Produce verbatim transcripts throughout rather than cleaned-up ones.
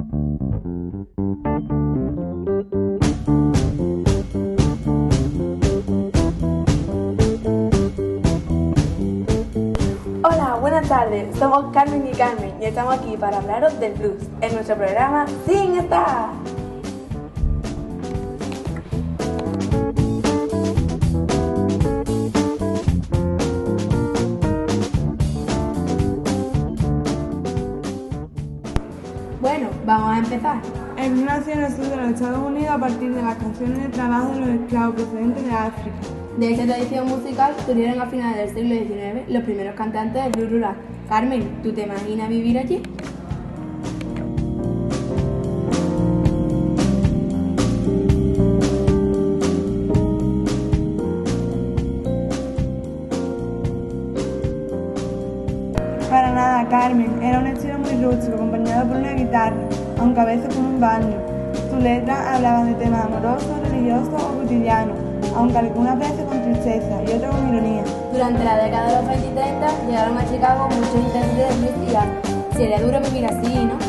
Hola, buenas tardes, somos Carmen y Carmen y estamos aquí para hablaros del blues en nuestro programa Sin Estar. Bueno, vamos a empezar. El blues nació en el sur de los Estados Unidos a partir de las canciones de trabajo de los esclavos procedentes de África. De esta tradición musical surgieron a finales del siglo diecinueve los primeros cantantes del blues rural. Carmen, ¿tú te imaginas vivir allí? Para nada, Carmen. Era un estilo muy rústico, acompañado por una guitarra, aunque a veces con un banjo. Sus letras hablaban de temas amorosos, religiosos o cotidianos, aunque algunas veces con tristeza y otras con ironía. Durante la década de los veinte y treinta llegaron a Chicago muchos intérpretes de blues y jazz. Sería duro vivir así, ¿no?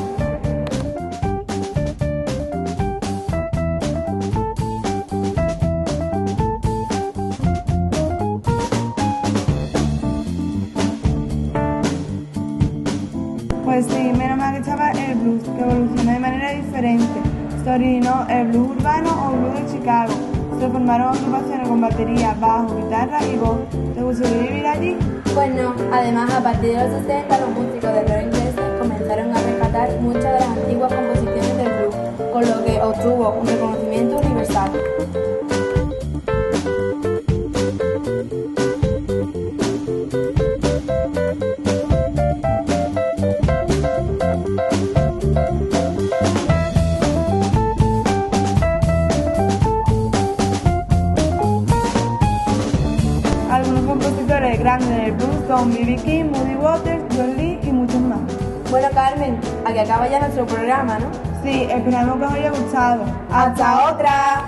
Pues sí, menos mal que estaba el blues, que evolucionó de manera diferente. Se originó el blues urbano o blues de Chicago. Se formaron agrupaciones con batería, bajo, guitarra y voz. ¿Te gustaría vivir allí? Pues no, además a partir de los sesenta los músicos de rock ingleses comenzaron a rescatar muchas de las antiguas composiciones del blues, con lo que obtuvo un reconocimiento universal. Algunos compositores grandes del blues son B B King, Muddy Waters, John Lee y muchos más. Bueno, Carmen, aquí acaba ya nuestro programa, ¿no? Sí, esperamos que os haya gustado. ¡Hasta otra!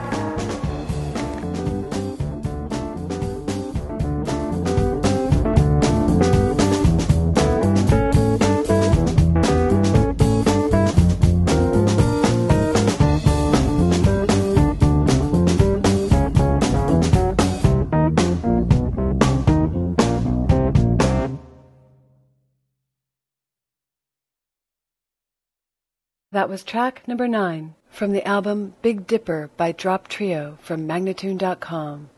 That was track number nine from the album Big Dipper by Drop Trio from Magnatune dot com.